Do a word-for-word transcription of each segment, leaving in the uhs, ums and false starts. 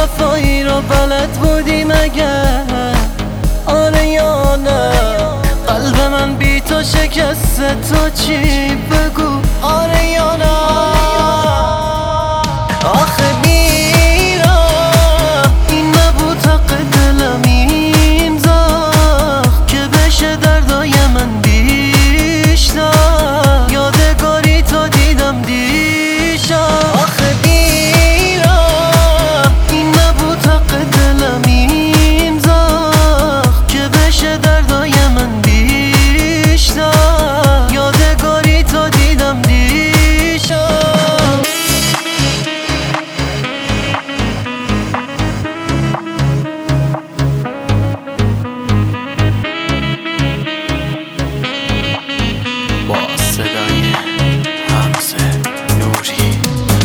وفایی رو بلد بودی مگر؟ آره یا نه؟ قلب من بی تو شکسته، تو چی بگو؟ آره یا نه؟ آخه میرا این نبود حق دلم، این زخم که بشه دردای من بیشتر. یادگاری تو دیدم دیشب. آخه میرا این نبود حق دلم، این زخم که بشه دردای من بیشتر. یادگاری تو دیدم دیشب. با صدای حمزه نوری.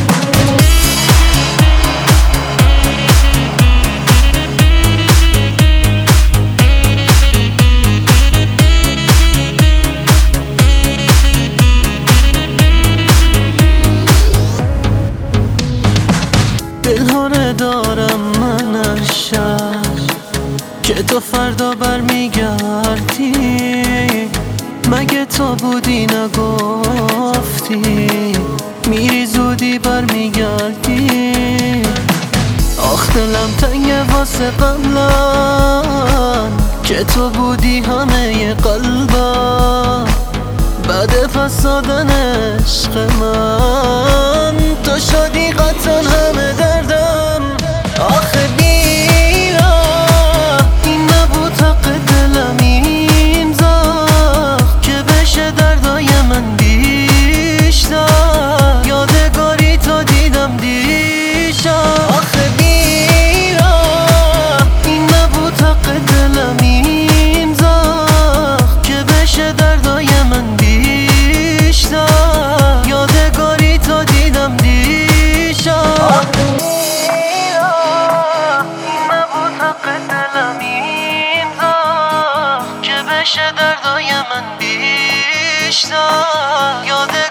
دلهاره دارم من هر شب که تو فردا برمیگردی. مگه تو بودی نگفتی میری زودی برمیگردی؟ آخ دلم تنگه واسه قبلم که تو بودی همه قلبم. بعد پس دادن عشق من تو شدی قطعا همه دردم. آخه میرا این نبود حق دلم، این زخم که بشه دردای من بیشتر. یادگاری تو دیدم دیشب. آخه میرا این نبود حق دلم، این زخم که بشه دردای من بیشتر. یادگاری تو دیدم دیشب. آخه میرا این نبود حق دلم، این زخم که بشه دردای من بیشتر. یاد